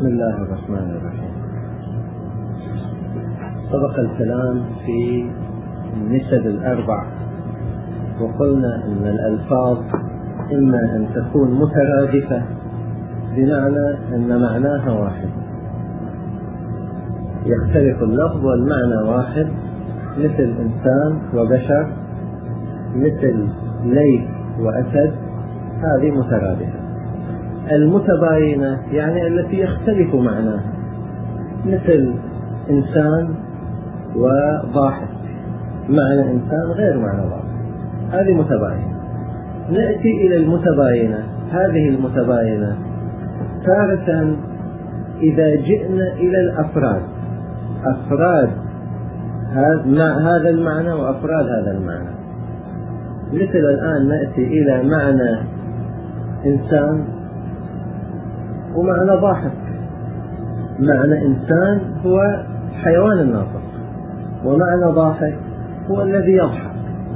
بسم الله الرحمن الرحيم. سبق الكلام في النسب الأربع، وقلنا أن الألفاظ إما أن تكون مترادفة بمعنى أن معناها واحد، يختلف اللفظ والمعنى واحد، مثل إنسان وبشر، مثل ليث وأسد، هذه مترادفة. المتباينة يعني التي يختلف معناها، مثل إنسان وضاحك، معنى إنسان غير معنى ضاحك، هذه متباينة. نأتي إلى المتباينة. هذه المتباينة تارة إذا جئنا إلى الأفراد، أفراد هذا المعنى وأفراد هذا المعنى، مثل الآن نأتي إلى معنى إنسان ومعنى ضاحك. معنى إنسان هو حيوان الناطق، ومعنى ضاحك هو الذي يضحك،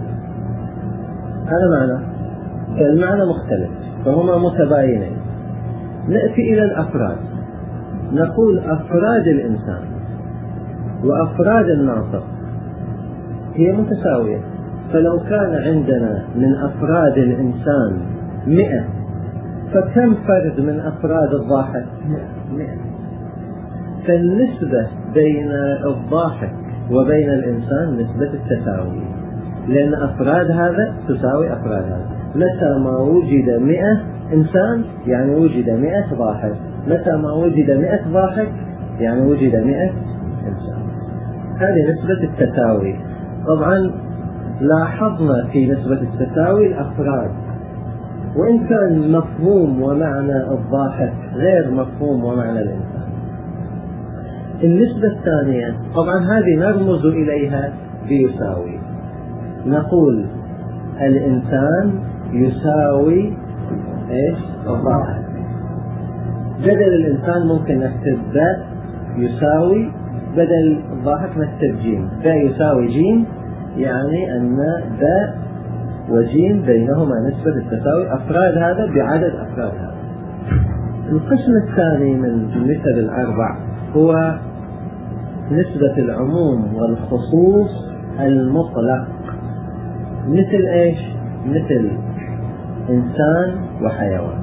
هذا معنى، فالمعنى مختلف، فهما متباينين. نأتي إلى الأفراد، نقول أفراد الإنسان وأفراد الناطق هي متساوية. فلو كان عندنا من أفراد الإنسان 100، فكم فرد من أفراد الضاحك؟ 100. فالنسبة بين الضاحك وبين الإنسان نسبة التساوي، لأن أفراد هذا تساوي أفراد هذا. متى ما وجد 100 إنسان يعني وجد 100 ضاحك، متى ما وجد 100 ضاحك يعني وجد 100 إنسان. هذه نسبة التساوي. طبعا لاحظنا في نسبة التساوي الأفراد، وإن كان مفهوم ومعنى الضاحك غير مفهوم ومعنى الإنسان. النسبة الثانية طبعا هذه نرمز إليها بيساوي، نقول الإنسان يساوي إيش؟ الضاحك. بدل الإنسان ممكن نكتب باء يساوي، بدل الضاحك نكتب جيم. باء يساوي جيم، يعني أن باء وجيم بينهما نسبة التساوي، أفراد هذا بعدد أفراد هذا. القسم الثاني من النسب الأربع هو نسبة العموم والخصوص المطلق. مثل إيش؟ مثل إنسان وحيوان.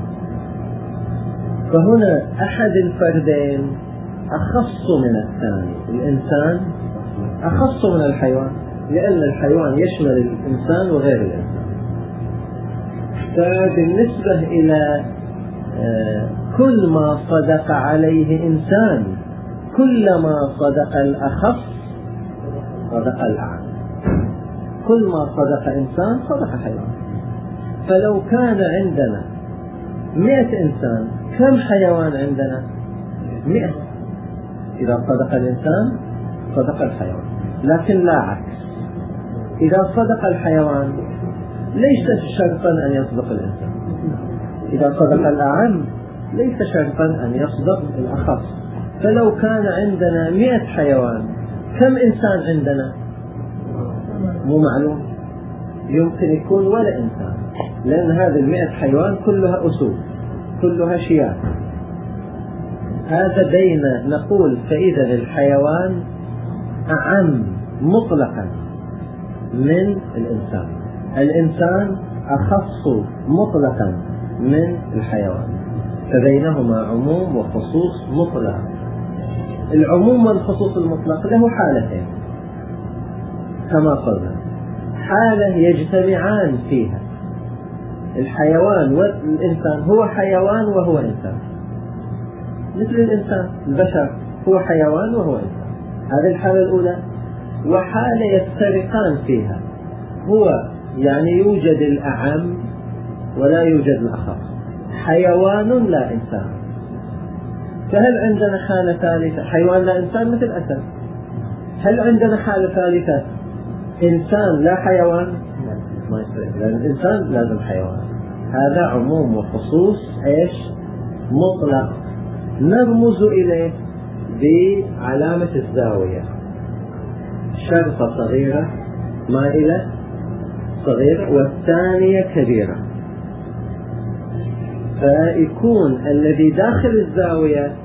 فهنا أحد الفردين أخص من الثاني، الإنسان أخص من الحيوان، لأن الحيوان يشمل الإنسان وغير الإنسان. فبالنسبة إلى كل ما صدق عليه إنسان، كلما صدق الأخص صدق الأعم. كل ما صدق إنسان صدق حيوان. فلو كان عندنا 100 إنسان، كم حيوان عندنا؟ 100. إذا صدق الإنسان صدق الحيوان، لكن لا عكس. إذا صدق الحيوان ليس شرطا أن يصدق الإنسان، إذا صدق الأعم ليس شرطا أن يصدق الأخص. فلو كان عندنا 100 حيوان، كم إنسان عندنا؟ مو معلوم، يمكن يكون ولا إنسان، لأن هذه 100 حيوان كلها أسود، كلها شياه. هذا بين نقول فإذا الحيوان أعم مطلقا من الإنسان، الإنسان أخص مطلقا من الحيوان، فبينهما عموم وخصوص مطلق. العموم والخصوص المطلق له حالتين كما قلنا، حالة يجتمعان فيها الحيوان والإنسان، هو حيوان وهو إنسان، مثل الإنسان البشر هو حيوان وهو إنسان، هذه الحالة الأولى. وحالة يفترقان فيها، هو يعني يوجد الأعم ولا يوجد الأخص، حيوان لا إنسان. فهل عندنا حالة ثالثة حيوان لا إنسان مثل أسد؟ هل عندنا حالة ثالثة إنسان لا حيوان؟ ما يصير، لأن الإنسان لازم حيوان. هذا عموم وخصوص إيش؟ مطلق، نرمز إليه بعلامة الزاوية، شرطة صغيرة مائلة صغيرة والثانية كبيرة، فيكون الذي داخل الزاوية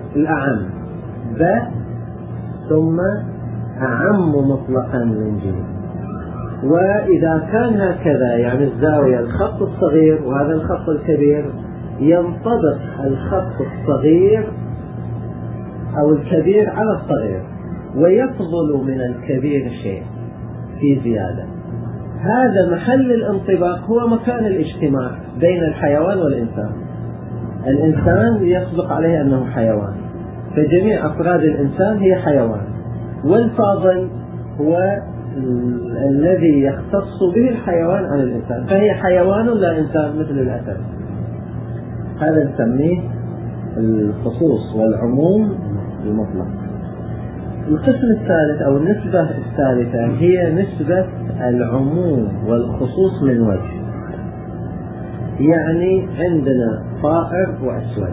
الأعم ب ثم أعم مطلقا من ج. وإذا كان هكذا يعني الزاوية الخط الصغير وهذا الخط الكبير، ينطبق الخط الصغير أو الكبير على الصغير، ويفضل من الكبير شيء في زيادة. هذا محل الانطباق هو مكان الاجتماع بين الحيوان والإنسان. الإنسان يسبق عليه أنه حيوان، فجميع أفراد الإنسان هي حيوان، والفاضل هو الذي يختص به الحيوان عن الإنسان، فهي حيوان لا إنسان مثل الأسد. هذا نسميه الخصوص والعموم المطلق. القسم الثالث أو النسبة الثالثة هي نسبة العموم والخصوص من وجه. يعني عندنا طائر وأسود،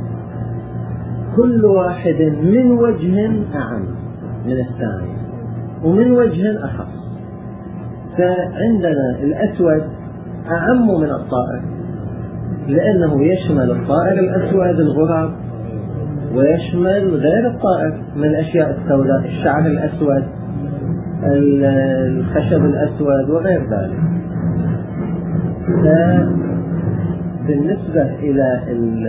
كل واحد من وجه أعم من الثاني ومن وجه أخص. فعندنا الأسود أعم من الطائر، لأنه يشمل الطائر الأسود الغراب، ويشمل غير الطائر من الأشياء السوداء، الشعر الأسود، الخشب الأسود وغير ذلك. بالنسبة إلى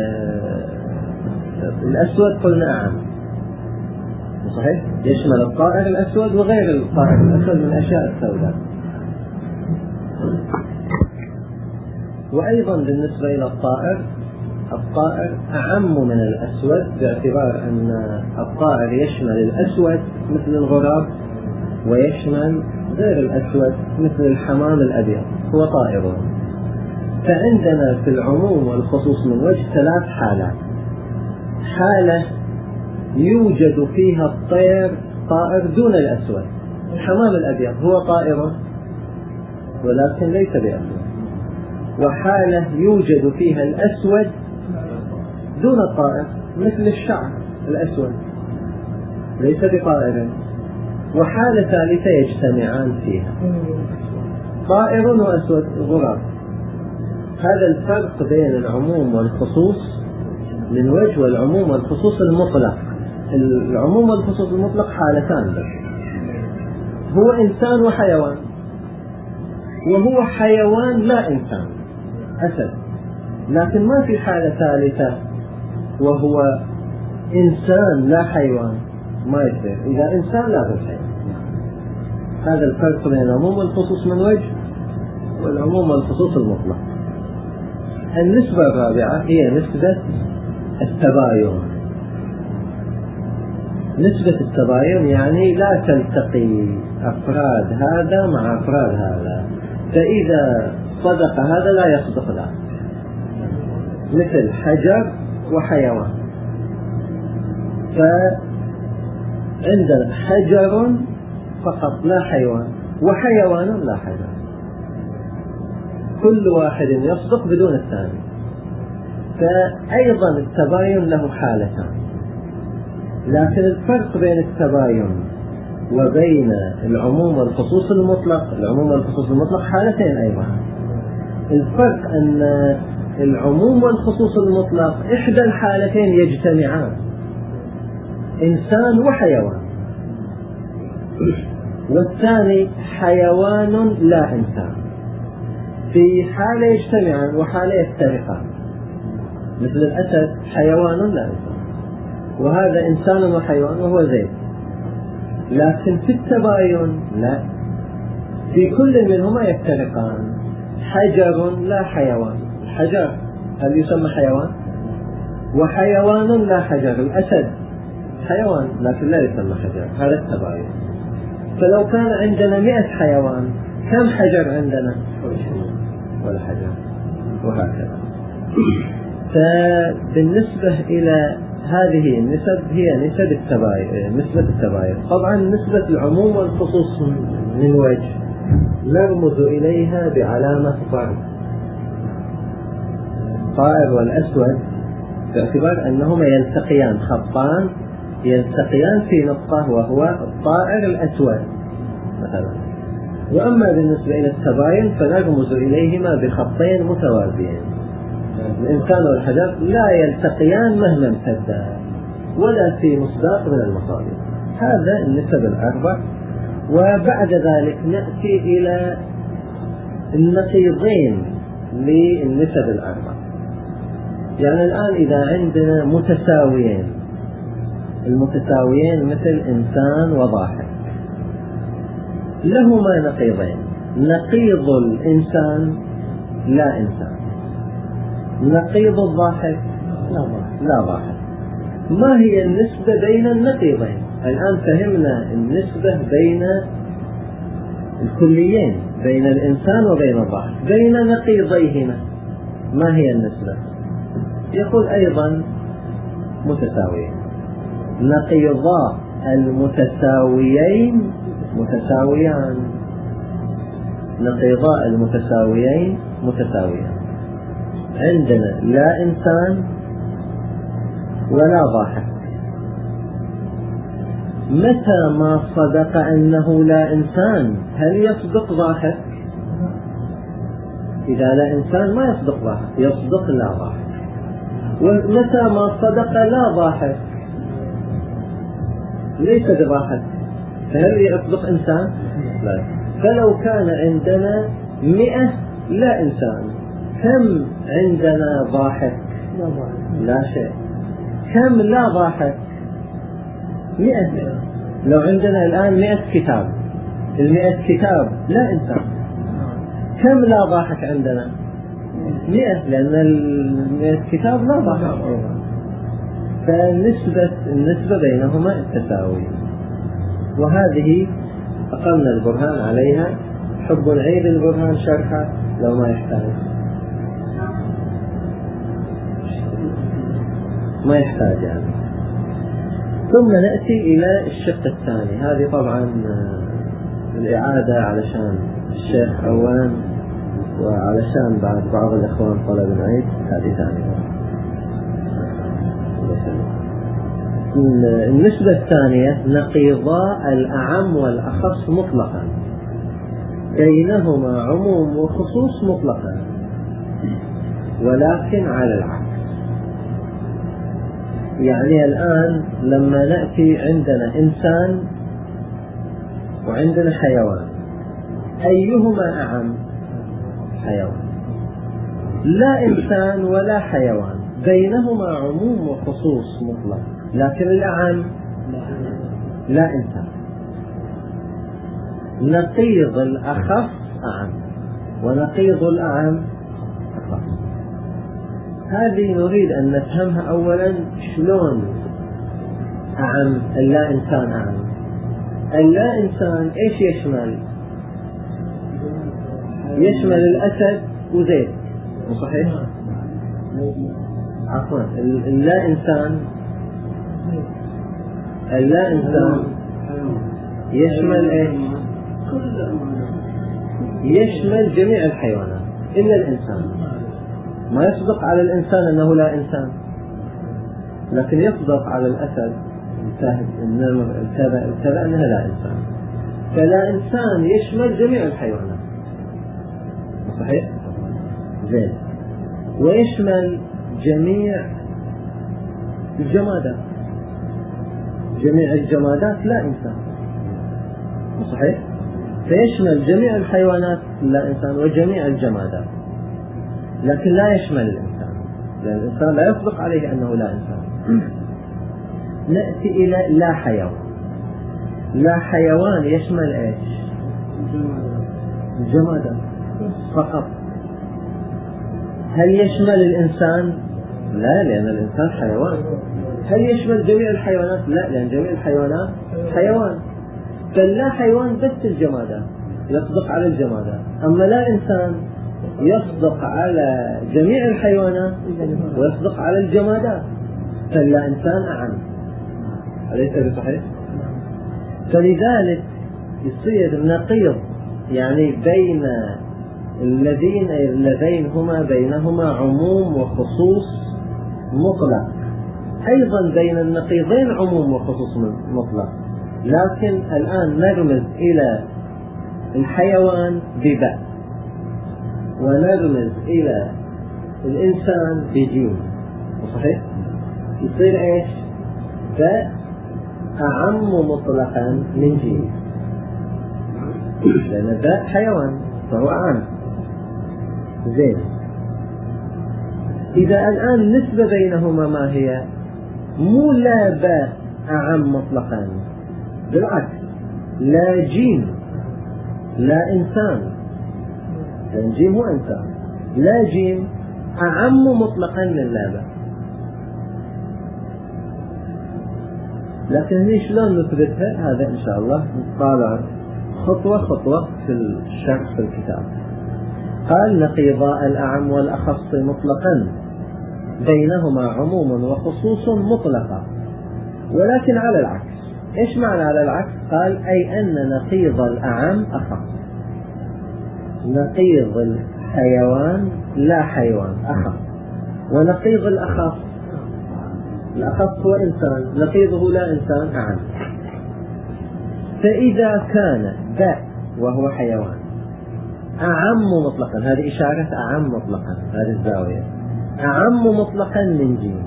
الأسود قلنا أعم، صحيح، يشمل الطائر الأسود وغير الطائر الأسود من الأشياء السوداء. وأيضا بالنسبة إلى الطائر أعم من الأسود، باعتبار أن الطائر يشمل الأسود مثل الغراب، ويشمل غير الأسود مثل الحمام الأبيض، هو طائر. فعندنا في العموم والخصوص من وجه ثلاث حالات. حالة يوجد فيها طائر دون الأسود، الحمام الأبيض هو طائر ولكن ليس بأسود. وحالة يوجد فيها الأسود دون الطائر مثل الشعر الأسود ليس بطائر. وحالة ثالثة يجتمعان فيها، طائر وأسود غراب. هذا الفرق بين العموم والخصوص من وجه والعموم والخصوص المطلق. العموم والخصوص المطلق حالتان بس، هو إنسان وحيوان، وهو حيوان لا إنسان أسد. لكن ما في حالة ثالثة وهو إنسان لا حيوان، ما يصير. إذا إنسان لا حيوان. هذا الفرق بين العموم والخصوص من وجه والعموم والخصوص المطلق. النسبة الرابعة هي نسبة التباين. نسبة التباين يعني لا تلتقي أفراد هذا مع أفراد هذا، فإذا صدق هذا لا يصدق ذاك، مثل حجر وحيوان. فعندنا حجر فقط لا حيوان، وحيوان لا حجر، كل واحد يصدق بدون الثاني. فأيضا التباين له حالتان، لكن الفرق بين التباين وبين العموم والخصوص المطلق، العموم والخصوص المطلق حالتين أيضا. الفرق أن العموم والخصوص المطلق إحدى الحالتين يجتمعان، إنسان وحيوان، والثاني حيوان لا إنسان. في حالة يجتمعان وحالة يفترقان، مثل الأسد حيوان لا إنسان، وهذا إنسان وحيوان وهو زيد. لكن في التباين لا، في كل منهما يفترقان. حجر لا حيوان، الحجر هل يسمى حيوان؟ وحيوان لا حجر، الأسد حيوان لكن لا يسمى حجر، هذا التباين. فلو كان عندنا 100 حيوان، كم حجر عندنا؟ ولا حجر، وهكذا. فبالنسبة إلى هذه النسب هي نسبة التباين. طبعا نسبة العموم والخصوص من وجه نرمز إليها بعلامة فرق. الطائر والأسود باعتبار أنهما يلتقيان، خطان يلتقيان في نقطة وهو الطائر الأسود مثلا. وأما بالنسبة إلى التباين فنرمز إليهما بخطين متوازيين. الإنسان والحجر لا يلتقيان مهما امتدا، ولا في مصداق من المصادر. هذا النسب الأربع. وبعد ذلك نأتي إلى النقيضين للنسب الأربع. يعني الآن إذا عندنا متساويين، المتساويين مثل إنسان وضاحك، لهما نقيضين: نقيض الإنسان لا إنسان، نقيض الضاحك لا ضاحك. ما هي النسبة بين النقيضين؟ الآن فهمنا النسبة بين الكليين، بين الإنسان وبين الضاحك. بين نقيضيهما ما هي النسبة؟ يقول أيضا متساويين. نقيضا المتساويين متساويان، نقيضا المتساويين متساويان. عندنا لا إنسان ولا ضاحك. متى ما صدق أنه لا إنسان هل يصدق ضاحك؟ إذا لا إنسان ما يصدق ضاحك، يصدق لا ضاحك. ومتى ما صدق لا ضاحك ليس بضاحك، فهل يصدق إنسان؟ لا. فلو كان عندنا 100 لا إنسان، كم عندنا ضاحك؟ لا شيء. كم لا ضاحك؟ 100. لو عندنا الآن 100 كتاب، 100 كتاب لا إنسان، كم لا ضاحك عندنا؟ 100، لأن 100 كتاب لا ضاحك أيضا. فالنسبة بينهما التساوي. وهذه أقلنا البرهان عليها. حب نعيد البرهان شرحه لو ما يحتاج، ما يحتاج يعني. ثم نأتي إلى الشق الثاني. هذه طبعا الإعادة علشان الشيخ أولا وعلشان بعض الإخوان طلب نعيد. هذه ثانية. النسبة الثانية نقيضا الأعم والأخص مطلقا، بينهما عموم وخصوص مطلقا، ولكن على العكس. يعني الآن لما نأتي عندنا إنسان وعندنا حيوان، أيهما أعم؟ حيوان. لا إنسان ولا حيوان، بينهما عموم وخصوص مطلق، لكن الأعم لا إنسان. نقيض الأخف أعم ونقيض الأعم أخف. هذه نريد أن نفهمها أولا. شلون أعم اللا إنسان أعم؟ اللا إنسان إيش يشمل؟ يشمل الأسد وزيد، صحيح؟ عفوا، اللا إنسان يشمل إيش؟ يشمل جميع الحيوانات إلا الإنسان. ما يصدق على الإنسان أنه لا إنسان، لكن يصدق على الأسد الكذا أنها لا إنسان. فلا إنسان يشمل جميع الحيوانات، صحيح؟ زين. ويشمل جميع الجمادات. جميع الجمادات لا إنسان، صحيح؟ فيشمل جميع الحيوانات لا إنسان وجميع الجمادات، لكن لا يشمل الإنسان، لأن الإنسان لا يصدق عليه أنه لا إنسان. نأتي إلى لا حيوان. لا حيوان يشمل إيش؟ الجمادات فقط. هل يشمل الإنسان؟ لا، لأن الإنسان حيوان. هل يشمل جميع الحيوانات؟ لا، لأن جميع الحيوانات حيوان. فلا حيوان بس الجمادات، يصدق على الجمادات. أما لا إنسان يصدق على جميع الحيوانات ويصدق على الجمادات. فلا إنسان أعم، أليس بصحيح؟ فلذلك يصير نقيض، يعني بين اللذين هما بينهما عموم وخصوص مطلق. أيضا بين النقيضين عموم وخصوص مطلق، لكن الآن نرمز إلى الحيوان بباء ونرمز إلى الإنسان بجيم، صحيح؟ يصير إيش؟ باء أعم مطلقا من جيم، لأن باء حيوان فهو أعم. زين، إذا الآن النسبة بينهما ما هي؟ مو لا باء أعم مطلقا، بالعكس، لا جيم لا إنسان، لأن جيم هو إنسان، لا جيم أعم مطلقا من لا باء. لكن هني شلون نثبتها؟ هذا إن شاء الله نطالع خطوة خطوة في الشرح في الكتاب. قال: نقيضاء الأعم والأخص مطلقا، بينهما عموم وخصوص مطلقة، ولكن على العكس. إيش معنى على العكس؟ قال: أي أن نقيض الأعم أخص، نقيض الحيوان لا حيوان أخص، ونقيض الأخص هو إنسان، نقيضه لا إنسان أعم. فإذا كان باء وهو حيوان أعم مطلقا، هذه إشارة أعم مطلقا، هذه الزاوية، أعم مطلقا من جيم،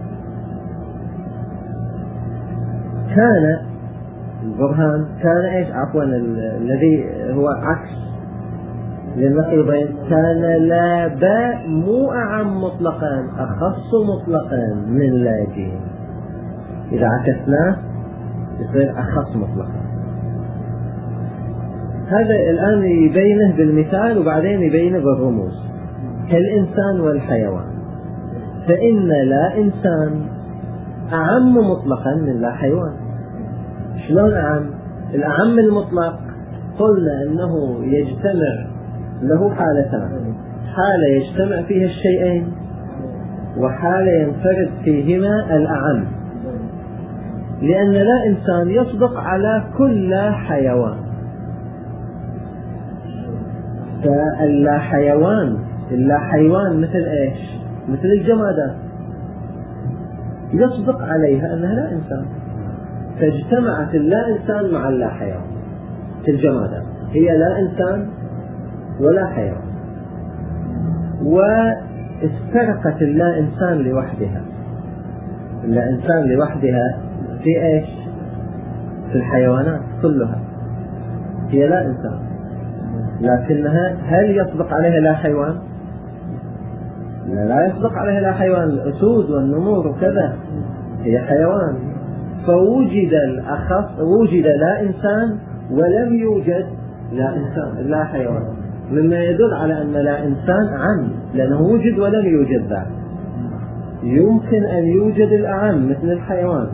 كان البرهان كان إيش؟ عفوا، الذي هو عكس للنقيضين، كان لا باء مو أعم مطلقا، أخص مطلقا من لا جيم. إذا عكسناه يصير أخص مطلقا. هذا الآن يبينه بالمثال وبعدين يبينه بالرموز. كالإنسان والحيوان، فإن لا إنسان أعم مطلقا من لا حيوان. شلون أعم؟ الأعم المطلق قلنا أنه يجتمع له حالتان: حالة يجتمع فيها الشيئين، وحالة ينفرد فيهما الأعم. لأن لا إنسان يصدق على كل حيوان، فاللا حيوان مثل إيش؟ مثل الجمادات يصدق عليها أنها لا إنسان، فاجتمعت اللا إنسان مع اللا حيوان. في الجمادات هي لا إنسان ولا حيوان، وافترقت اللا إنسان لوحدها. اللا إنسان لوحدها في إيش؟ في الحيوانات كلها هي لا إنسان، لكنها هل يصدق عليها لا حيوان؟ لا يصدق عليها لا حيوان. الأسود والنمور وكذا هي حيوان، فوجد الأخص، وجد لا إنسان ولم يوجد لا إنسان لا حيوان، مما يدل على أن لا إنسان أعم، لأنه وجد ولم يوجد ذاك. يمكن أن يوجد الأعم مثل الحيوان،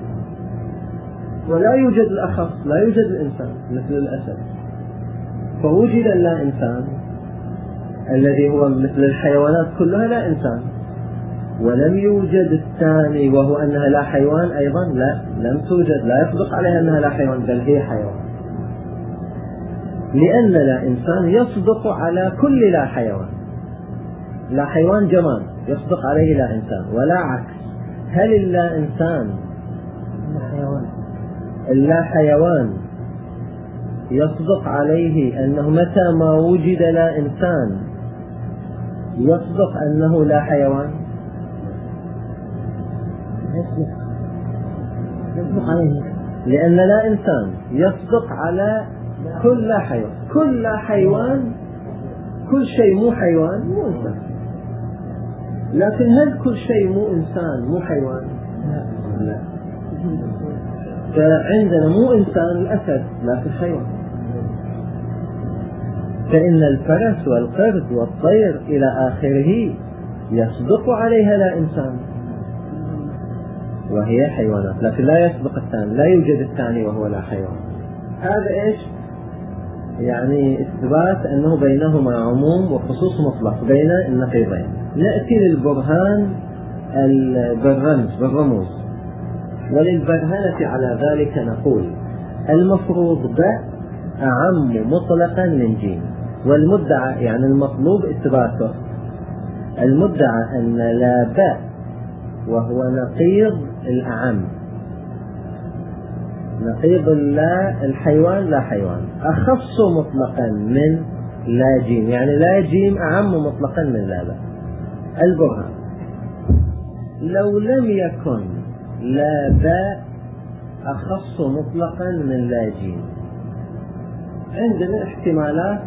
ولا يوجد الأخص، لا يوجد الإنسان مثل الأسد. فوجد اللا إنسان الذي هو مثل الحيوانات كلها لا إنسان، ولم يوجد الثاني وهو أنها لا حيوان أيضا، لا، لم توجد، لا يصدق عليها أنها لا حيوان، بل هي حيوان. لأن لا إنسان يصدق على كل لا حيوان. لا حيوان جماد يصدق عليه لا إنسان، ولا عكس. هل اللا إنسان اللا حيوان يصدق عليه أنه متى ما وجد لا إنسان يصدق أنه لا حيوان؟ يصدق عليه، لأن لا إنسان يصدق على كل لا حيوان. كل لا حيوان، كل شيء مو حيوان مو إنسان. لكن هل كل شيء مو إنسان مو حيوان؟ لا. فعندنا مو إنسان الأسد لكن حيوان. فإن الفرس والقرد والطير إلى آخره يصدق عليها لا إنسان وهي حيوانات، لكن لا يسبق الثاني، لا يوجد الثاني وهو لا حيوان. هذا إيش؟ يعني إثبات أنه بينهما عموم وخصوص مطلق بين النقيضين. نأتي للبرهان بالرموز. وللبرهنة على ذلك نقول: المفروض باء أعم مطلقا من جيم، والمدعى يعني المطلوب إثباته، المدعى أن لا باء وهو نقيض الأعم، نقيض الحيوان لا حيوان، أخص مطلقا من لا جيم، يعني لا جيم أعم مطلقا من لا باء. البرهان: لو لم يكن لا باء أخص مطلقا من لا جيم. عندنا احتمالات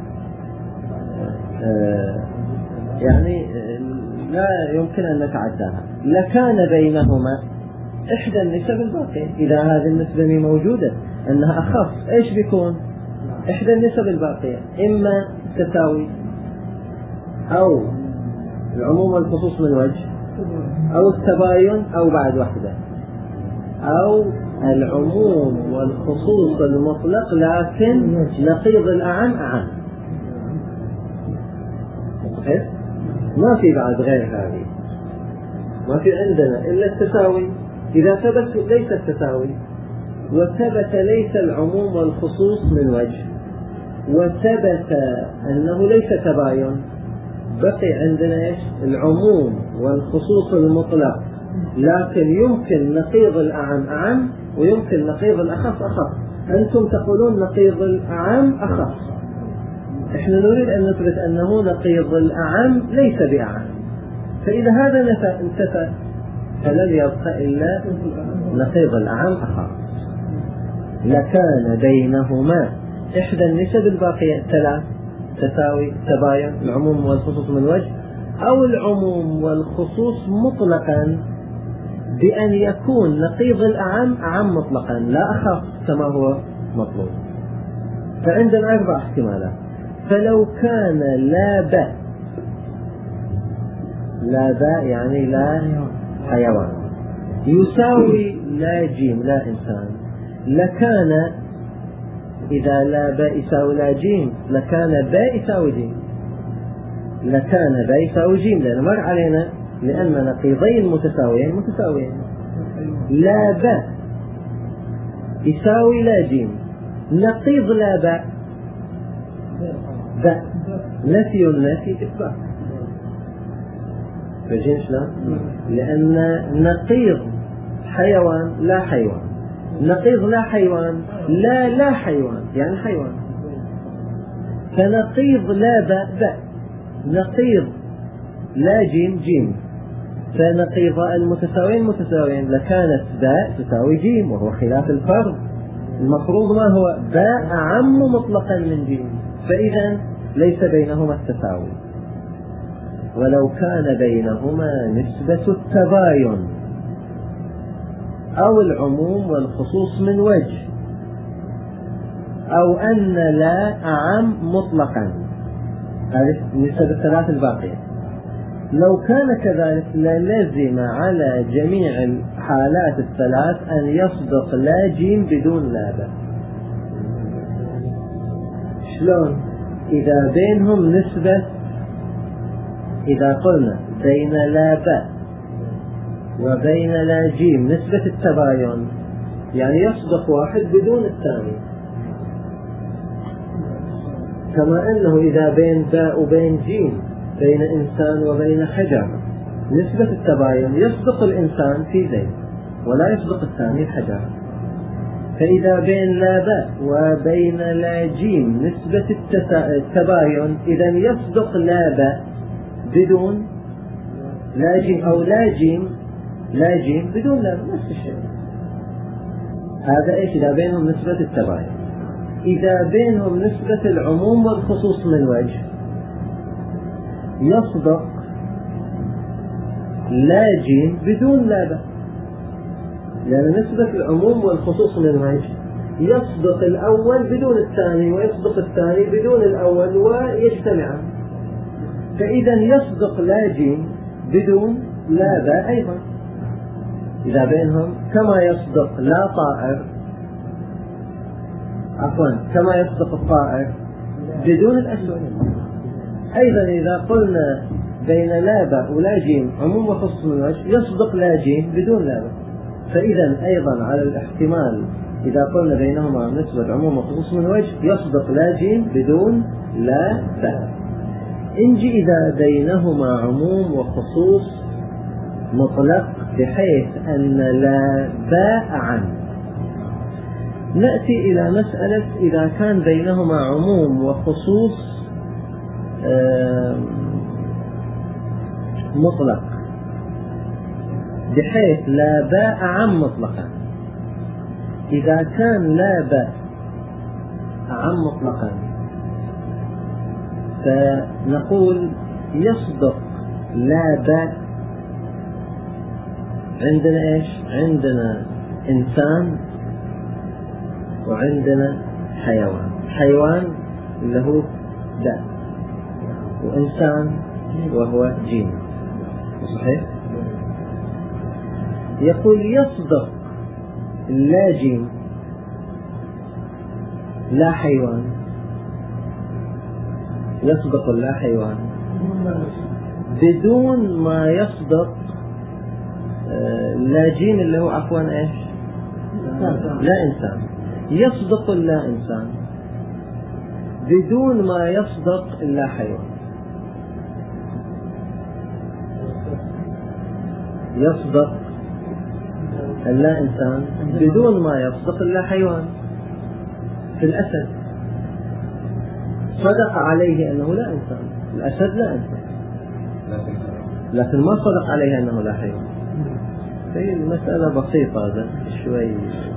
يعني لا يمكن أن نتعداها. لكان بينهما إحدى النسب الباقية، إذا هذه النسبة موجودة أنها أخص، إيش بيكون؟ إحدى النسب الباقية، إما تساوي أو العموم والخصوص من وجه، أو التباين، أو بعد واحدة، أو العموم والخصوص المطلق لكن نقيض الأعم أعم. ما في بعد غير هذه، ما في عندنا إلا التساوي. إذا ثبت ليس التساوي، وثبت ليس العموم والخصوص من وجه، وثبت أنه ليس تباين، بقي عندنا إيش؟ العموم والخصوص المطلق، لكن يمكن نقيض الأعم أعم، ويمكن نقيض الأخص أخص. أنتم تقولون نقيض الأعم أخص، إحنا نريد أن نثبت أنه نقيض الأعم ليس بأعم. فإذا هذا انتفى فلن يبقى إلا نقيض الأعم أخص. لكان بينهما إحدى النسب الباقية ثلاث: تساوي، تباين، العموم والخصوص من وجه، أو العموم والخصوص مطلقا بأن يكون نقيض الأعم أعم مطلقا لا أخف كما هو مطلوب. فعندنا 4 احتمالات. فلو كان لا باء، لا باء يعني لا حيوان، يساوي لا جيم لا إنسان، لكان إذا لا باء يساوي لا جيم لكان باء يساوي جيم، لكان باء يساوي جيم، لأن مر علينا لأن نقيضين متساويين متساويين. لا باء يساوي لا جيم، نقيض لا باء باء، نفي النفي إثبات. فجين شلون؟ لأن نقيض حيوان لا حيوان، نقيض لا حيوان لا حيوان يعني حيوان، فنقيض لا باء باء، نقيض لا جيم جيم، فنقيض المتساويين متساويين، لكانت باء تساوي جيم، وهو خلاف الفرض. المفروض ما هو؟ باء أعم مطلقا من جيم، فإذا ليس بينهما التساوي. ولو كان بينهما نسبة التباين أو العموم والخصوص من وجه، أو أن لا أعم مطلقا، هذه النسبة الثلاث الباقية، لو كان كذلك للزم على جميع الحالات الثلاث أن يصدق لا جيم بدون لا باء. شلون؟ إذا بينهم نسبة، إذا قلنا بين لا باء وبين لا جيم نسبة التباين، يعني يصدق واحد بدون الثاني، كما أنه إذا بين باء وبين جيم، بين إنسان وبين حجر، نسبة التباين يصدق الإنسان في زيد ولا يصدق الثاني الحجر. فإذا بين لا باء وبين لا جيم نسبة التباين، إذا يصدق لا باء بدون لا جيم، أو لا جيم بدون لا باء، نفس الشيء. هذا إيش؟ إذا بينهم نسبة التباين. إذا بينهم نسبة العموم والخصوص من وجه، يصدق لا جيم بدون لا باء، لأن نسبة العموم والخصوص من وجه يصدق الأول بدون الثاني، ويصدق الثاني بدون الأول، ويجتمعان. فإذا يصدق لا جيم بدون لا باء أيضا إذا بينهم، كما يصدق لا طائر، كما يصدق الطائر بدون الأسود. أيضا إذا قلنا بين لا باء ولا جيم عموم وخصوص من وجه، يصدق لا جيم بدون لا باء. فإذا أيضا على الاحتمال إذا قلنا بينهما نسبة عموم وخصوص من وجه، يصدق لا جيم بدون لا باء. إنجي إذا بينهما عموم وخصوص مطلق بحيث أن لا باء عن، نأتي إلى مسألة إذا كان بينهما عموم وخصوص مطلق بحيث لا باء عم مطلقا. إذا كان لا باء عم مطلقا فنقول يصدق لا باء. عندنا إيش؟ عندنا إنسان وعندنا حيوان. حيوان اللي هو باء، وإنسان وهو جيم. صحيح؟ يقول يصدق لا جيم لا حيوان. يصدق لا حيوان بدون ما يصدق لا جيم اللي هو عفوا ايش؟ لا إنسان. يصدق لا إنسان بدون ما يصدق لا حيوان. يصدق لا إنسان بدون ما يصدق لا حيوان. في الأسد صدق عليه أنه لا إنسان، الأسد لا إنسان، لكن ما صدق عليه أنه لا حيوان. هي المسألة بسيطة بس شوي.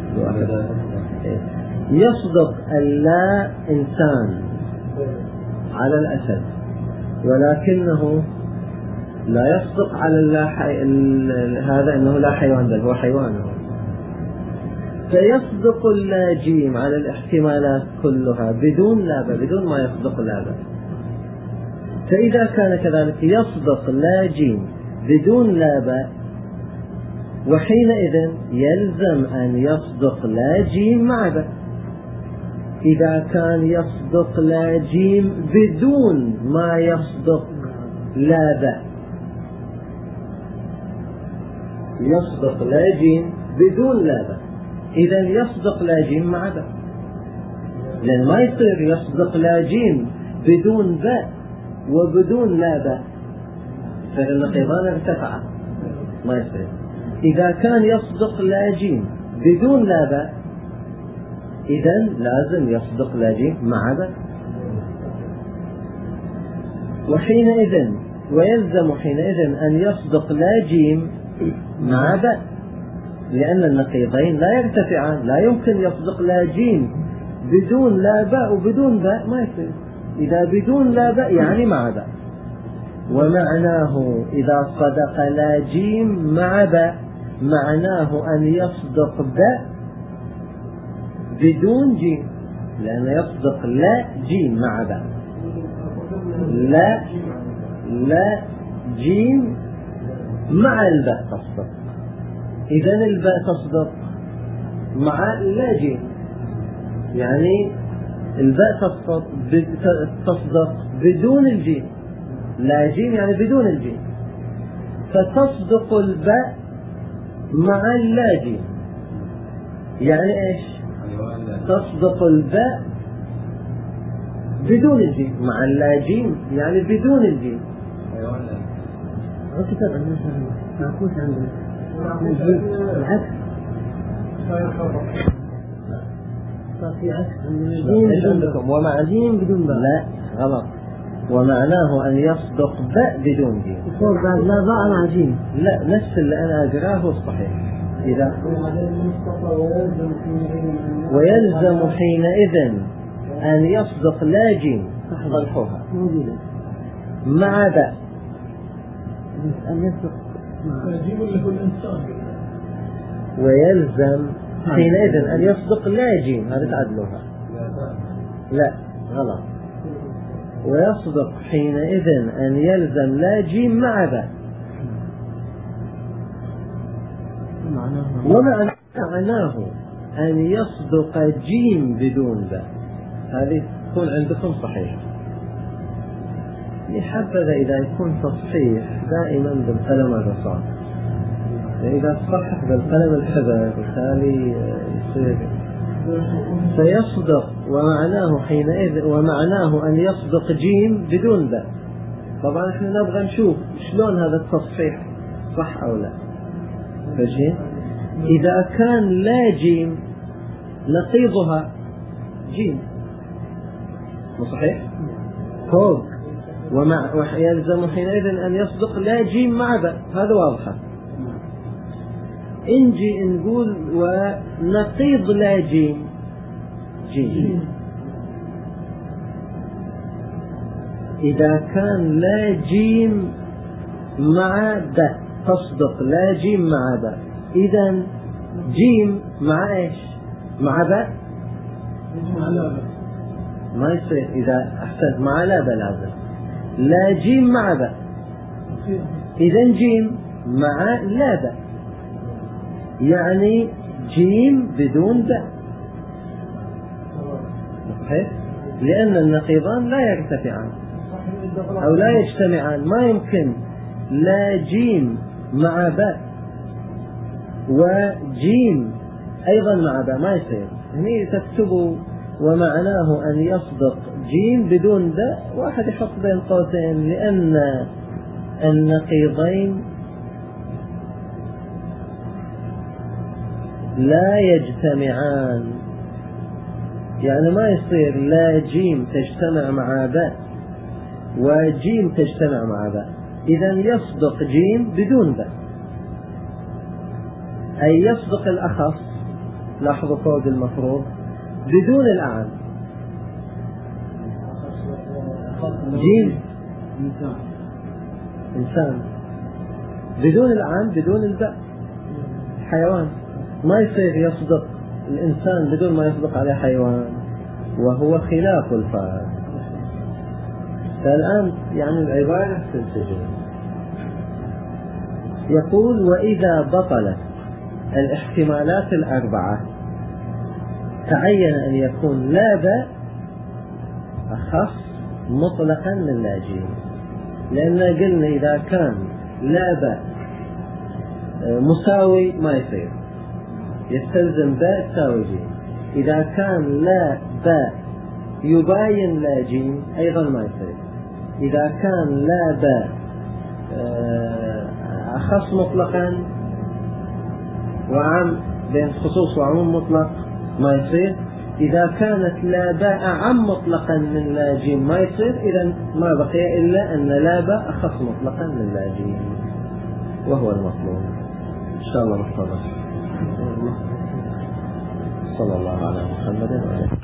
يصدق اللا إنسان على الأسد، ولكنه لا يصدق على هذا أنه لا حيوان، بل هو حيوانه. فيصدق اللا جيم على الاحتمالات كلها بدون لا باء، بدون ما يصدق لا باء. فإذا كان كذلك يصدق لا جيم بدون لا باء، وحينئذ يلزم أن يصدق لا جيم مع باء. إذا كان يصدق لا جيم بدون ما يصدق لا باء، يصدق لا جيم بدون لا باء، إذا يصدق لا جيم مع باء، لأن ما يصير يصدق لا جيم بدون باء وبدون لا باء، فالنقيضان ارتفعا، ما يصير. إذا كان يصدق لا جيم بدون لا باء، إذا لازم يصدق لا جيم مع باء. وحينئذ ويلزم حينئذ أن يصدق لا جيم مع باء، لأن النقيضين لا يرتفعان. لا يمكن يصدق لا جيم بدون لا باء وبدون باء، ما يصير. إذا بدون لا باء يعني مع باء. ومعناه إذا صدق لا جيم مع باء معناه أن يصدق باء بدون جيم، لأن يصدق لا جيم مع باء. لا جيم مع الباء تصدق. إذن الباء تصدق مع لا جيم، يعني الباء تصدق بدون الجيم. لا جيم يعني بدون الجيم، فتصدق الباء مع اللا جيم. يعني ايش؟ تصدق الباء بدون الجيم مع اللا جيم، يعني بدون الجيم. كتاب عندنا معكوس عندنا العكس، صار في عكس عندكم ومع جيم بدون باء. لا غلط، ومعناه أن يصدق باء بدون جيم. يقول بعد لا باء مع جيم. لا، نفس اللي أنا أقراه الصحيح. إذا ويلزم حينئذ أن يصدق لا جيم صلحوها مع باء، أن يصدق ويلزم حينئذ أن يصدق لا جيم. هذا تعدلوها. لا غلط. ويصدق حينئذ أن يلزم لا جيم مع باء. ومعناه أن يصدق جيم بدون باء. هذه تكون عندكم صحيح. يحبذ إذا يكون تصحيح دائما بالقلم الرصاص، إذا تصحح بالقلم الحبر بالتالي يصير فيصدق. ومعناه حينئذ ومعناه أن يصدق جيم بدون باء. طبعا احنا نبغى نشوف شلون هذا التصحيح صح أو لا. فشين إذا كان لا جيم نقيضها جيم، صحيح فوق. ويلزم حينئذ أن يصدق لا جيم مع باء، هذا واضحة. انجي نقول ونقيض لا جيم، جيم. إذا كان لا جيم مع باء تصدق لا جيم مع باء، إذا جيم مع إيش؟ مع باء ما يصير. إذا أحسنت مع لا باء لازم لا جيم مع باء، إذا جيم مع لا باء، يعني جيم بدون باء، صحيح؟ لأن النقيضان لا يرتفعان أو لا يجتمعان، ما يمكن لا جيم مع باء وجيم أيضا مع باء، ما يصير. هني تكتبوا ومعناه أن يصدق جيم بدون باء، واحد يحط بين قوسين لأن النقيضين لا يجتمعان، يعني ما يصير لا جيم تجتمع مع باء وجيم تجتمع مع باء، إذا يصدق جيم بدون باء، أي يصدق الأخص، لاحظوا فوق المفروض بدون الأعم. جيم إنسان بدون الأعم بدون الباء، حيوان ما يصير يصدق الإنسان بدون ما يصدق عليه حيوان، وهو خلاف الفاعل. فالآن يعني العبارة تنسجم. يقول وإذا بطلت الاحتمالات الأربعة تعين أن يكون لا باء أخص مطلقا من لا جيم، لأن قلنا إذا كان لا باء مساوي ما يصير، يستلزم باء تساوي جيم. إذا كان لا باء يباين لا جيم أيضا ما يصير. إذا كان لا باء أخص مطلقا وعام بين خصوص وعموم مطلق ما يصير. إذا كانت لا باء أعم مطلقا من لا جيم ما يصير. إذا ما بقي إلا أن لا باء أخص مطلقا من لا جيم، وهو المطلوب. إن شاء الله نتفضل. صلى الله على محمد وعلى